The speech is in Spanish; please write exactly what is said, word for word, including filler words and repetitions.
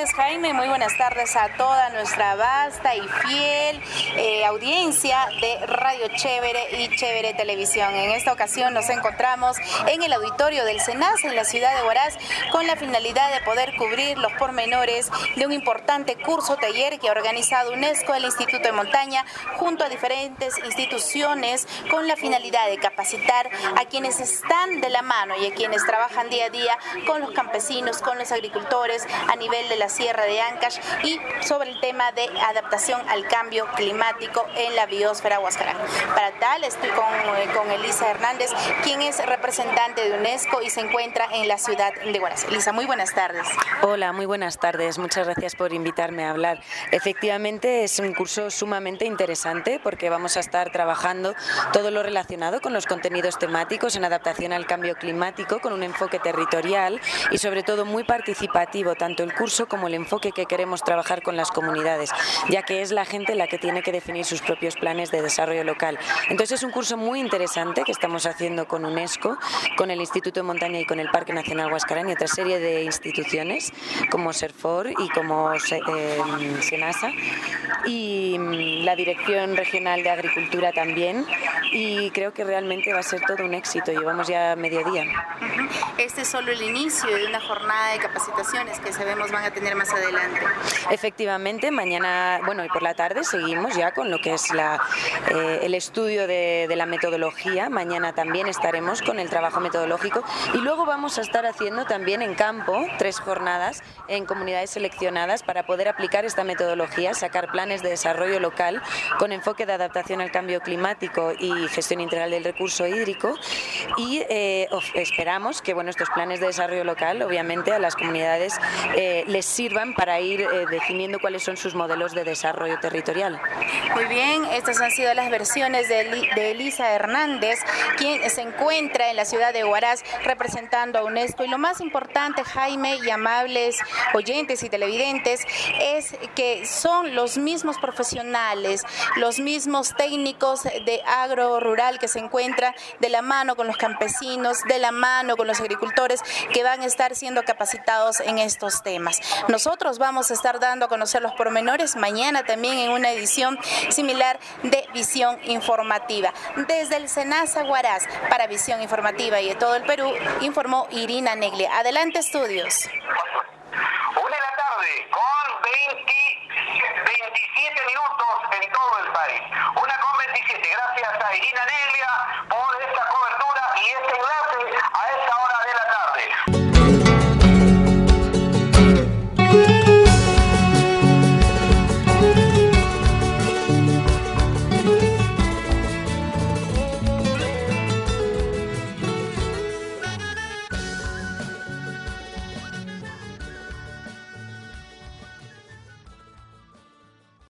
tardes, Jaime. Muy buenas tardes a toda nuestra vasta y fiel eh, audiencia de Radio Chévere y Chévere Televisión. En esta ocasión nos encontramos en el auditorio del SENASA en la ciudad de Huaraz con la finalidad de poder cubrir los pormenores de un importante curso taller que ha organizado UNESCO, el Instituto de Montaña, junto a diferentes instituciones con la finalidad de capacitar a quienes están de la mano y a quienes trabajan día a día con los campesinos, con los agricultores a nivel de la Sierra de Ancash y sobre el tema de adaptación al cambio climático en la biosfera huascarán. Para tal estoy con, con Elisa Hernández, quien es representante de UNESCO y se encuentra en la ciudad de Huaraz. Elisa, muy buenas tardes. Hola, muy buenas tardes. Muchas gracias por invitarme a hablar. Efectivamente, es un curso sumamente interesante porque vamos a estar trabajando todo lo relacionado con los contenidos temáticos en adaptación al cambio climático con un enfoque territorial y sobre todo muy participativo, tanto el curso como el enfoque que queremos trabajar con las comunidades, ya que es la gente la que tiene que definir sus propios planes de desarrollo local. Entonces es un curso muy interesante que estamos haciendo con UNESCO, con el Instituto de Montaña y con el Parque Nacional Huascarán y otra serie de instituciones como SERFOR y como eh, SENASA y la Dirección Regional de Agricultura también, y creo que realmente va a ser todo un éxito. Llevamos ya mediodía. Este es solo el inicio de una jornada de capacitaciones que sabemos van a tener más adelante. Efectivamente, mañana, bueno, y por la tarde seguimos ya con lo que es la, eh, el estudio de, de la metodología. Mañana también estaremos con el trabajo metodológico y luego vamos a estar haciendo también en campo tres jornadas en comunidades seleccionadas para poder aplicar esta metodología, sacar planes de desarrollo local con enfoque de adaptación al cambio climático y gestión integral del recurso hídrico y eh, esperamos que bueno, estos planes de desarrollo local obviamente a las comunidades eh, les sirvan para ir eh, definiendo cuáles son sus modelos de desarrollo territorial. Muy bien, estas han sido las versiones de, Eli, de Elisa Hernández, quien se encuentra en la ciudad de Huaraz representando a UNESCO. Y lo más importante, Jaime y amables oyentes y televidentes, es que son los mismos profesionales, los mismos técnicos de agro rural que se encuentran de la mano con los campesinos, de la mano con los agricultores, que van a estar siendo capacitados en estos temas. Nosotros vamos a estar dando a conocer los pormenores mañana también en una edición similar de Visión Informativa. Desde el SENASA Huaraz para Visión Informativa y de todo el Perú, informó Irina Neglia. Adelante, estudios. Una de la tarde con veinte, veintisiete minutos en todo el país. Una con veintisiete. Gracias a Irina Neglia por esta cobertura y este enlace a esta hora.